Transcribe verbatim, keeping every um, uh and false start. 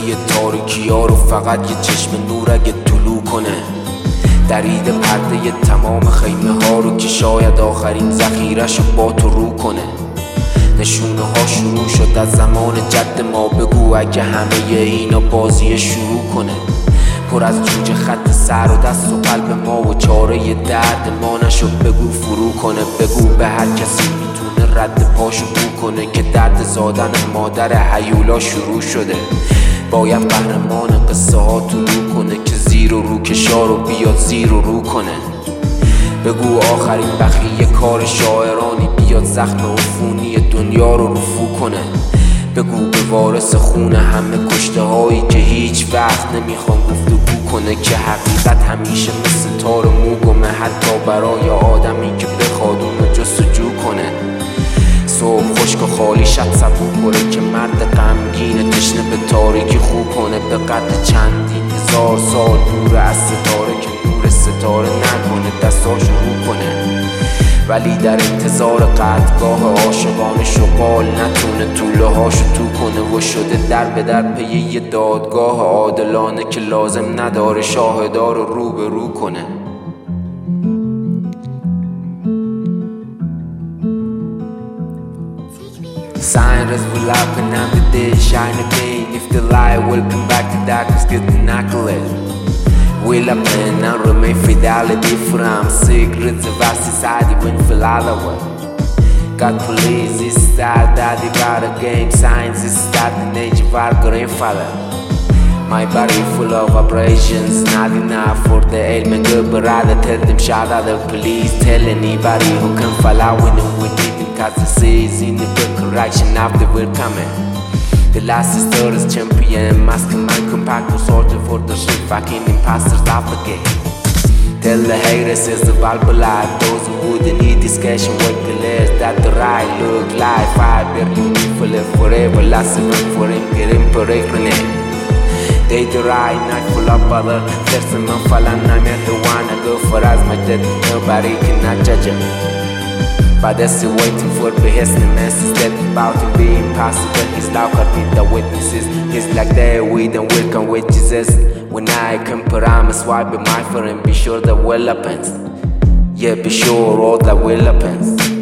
تاریکی ها رو فقط یه چشم نور اگه طلوع کنه. درید پرده تمام خیمه ها رو که شاید آخرین ذخیرش رو با تو رو کنه. نشونه ها شروع شد از زمان جد ما، بگو اگه همه اینا بازی شروع کنه. پر از جوجه خط سر و دست و قلب ما و چاره درد ما نشد بگو فرو کنه. بگو به هر کسی میتونه رد پاشو بو کنه که درد زادن مادر هیولا شروع شده. باید قهرمان قصه ها طلوع کنه که زیر و رو کشا رو بیاد زیر و رو کنه. بگو آخرین بخیه کار شاعرانی بیاد زخم عفونی دنیا رو رفو کنه. بگو به وارث خون همه کشته هایی که هیچ وقت نمیخوان گفتگو کنه که حقیقت همیشه مثل تار موگمه، حتی برای آدمی که بخواد اونو جستجو کنه. صبح خشک و خالی شب سبو پره که مرد غمگین تشنه به تاریکی خو کنه. به قد چندین هزار سال دور از ستاره که نور ستاره نکنه دستاشو رو کنه. ولی در انتظار قطعگاه عاشقانه شغال نتونه طوله هاشو تو کنه و شده در به در پی یه دادگاه عادلانه که لازم نداره شاهدار رو رو به رو کنه. Sirens will up and now the day shine again. If the light will come back to darkness, get the knuckle. Will up and now remain fidelity from secrets of our society when feel otherwise. God police is that daddy about a game. Science is that the nature of our grandfather. My body full of vibrations, not enough for the ailment good, but rather tell them shout out the police. Tell anybody who can fall out when we need them, cause the seas in the good correction after we're coming. The last sister is champion, mastermind compact was sorted for the shit, fucking imposters out the gate. Tell the haters it's the Bible life, those who wouldn't need discussion with the less that the right look like five billion people live forever, last event for him, get him per acronym. They the right night full of other there's a man falling, I'm at the one I go for as much that nobody cannot judge him. But they're still waiting for the behest message that about to be impossible. His love got with the witnesses. He's like that we don't welcome with Jesus. When I come put I'm a swipe in my phone and be sure that will happens. Yeah, be sure all that will happens.